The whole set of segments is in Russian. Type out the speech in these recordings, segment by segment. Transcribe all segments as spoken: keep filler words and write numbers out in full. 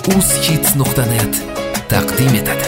uzhits nuqta net taqdim etadi.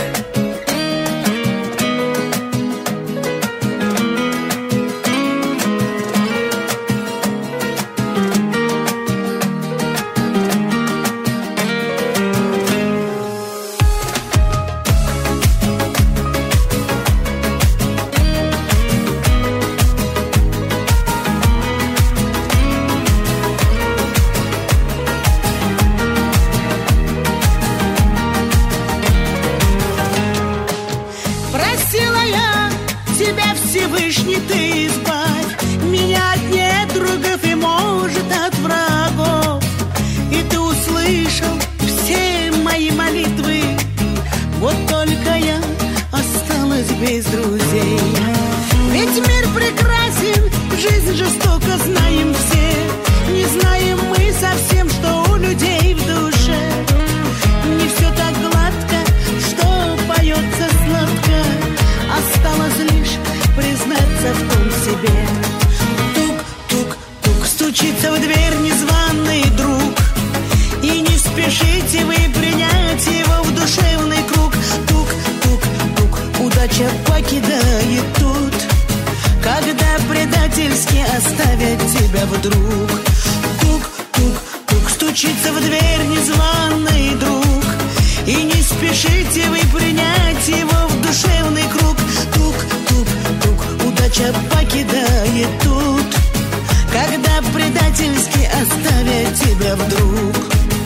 Всевышний, ты избавь меня от недругов и, может, от врагов. И ты услышал все мои молитвы. Вот только я осталась без друзей. Ведь мир прекрасен, жизнь жестока, знаем все. Не знаем мы совсем, что у людей в душе. Не все так гладко, что поется сладко. Осталось лишь признаться в том себе. Тук-тук-тук, стучится в дверь незваный друг. И не спешите вы принять его в душевный круг. Тук-тук-тук, удача покидает тут, когда предательски оставят тебя вдруг. Тук-тук-тук, стучится в дверь незваный друг. И не спешите вы принять его в душевный круг. Тук-тук-тук, удача покидает тут, когда предательски оставят тебя вдруг.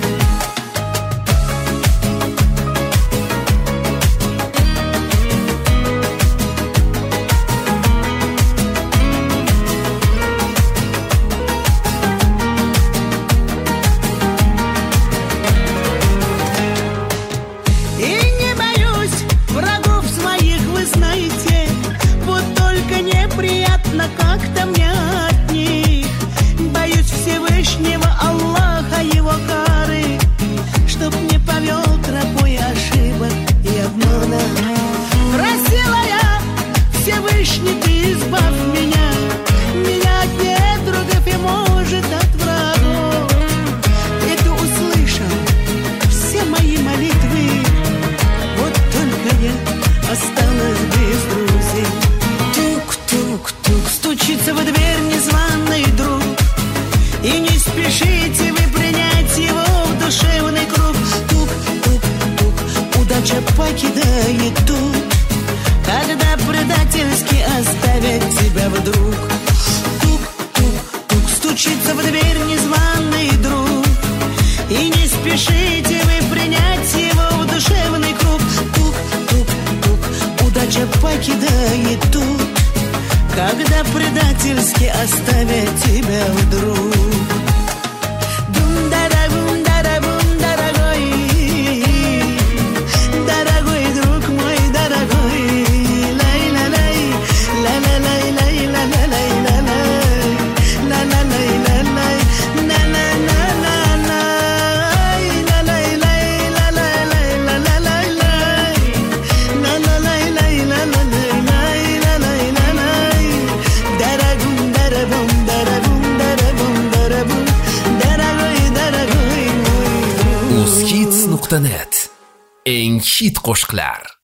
Как-то мне от них боюсь Всевышнего Аллаха, его кары, чтоб не повел тропой ошибок и обмана. Просила я: Всевышний, ты избавь меня, меня от недругов и, может, от врагов. И ты услышал все мои молитвы. Вот только я осталась без друзей. Тук-тук-тук, стучится в дверь незваный друг. И не спешите вы принять его в душевный круг. Тук-тук-тук, удача покидает тут, когда предательски оставят тебя вдруг. Тук-тук-тук, стучится в дверь незваный друг. И не спешите вы принять его в душевный круг. Тук-тук-тук, удача покидает тут, когда предательски оставят тебя вдруг. Дум-да-да-бум, да-да-бум, дорогой, дорогой друг мой, дорогой. Лай-ла-лай, ла-ла-лай, ла-ла-лай, ла-ла-лай, ла-ла-лай, ла-ла-лай, ла-ла-лай, ла-ла-лай, ла-ла-лай, uzhits nuqta net eng hit qo'shiqlar.